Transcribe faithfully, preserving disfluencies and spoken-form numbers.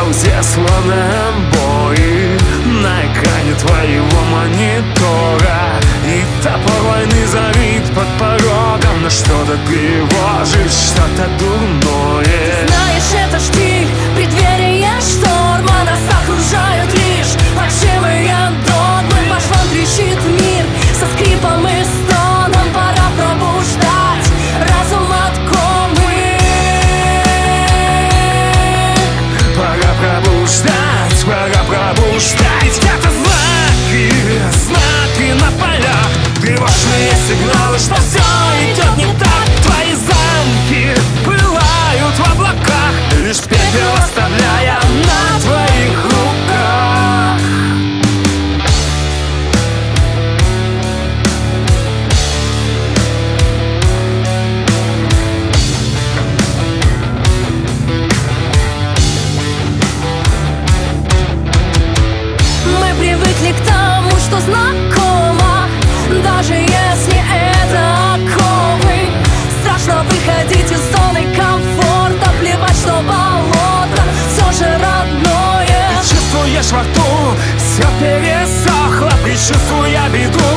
паузе, словно бои на экране твоего монитора. И топор войны зарит под порогом, но что-то тревожит, что-то дурное. Знаешь, это штиль, преддверие шторма. Нас окружают лишь фальшивые догмы. По швам трещит мир со скрипом и стоном. Пора пробуждать разум от комы. Пора пробуждать, пора пробуждать. Это знаки, знаки на полях, тревожные сигналы, что все идет не так. Твои замки пылают в облаках, лишь пепел оставляя на твоих руках. Мы привыкли к тому, что знакомо, даже если это оковы. Страшно выходить из зоны комфорта, плевать, что болото все же родное. Чувствуешь во рту, все пересохло, предчувствуя беду.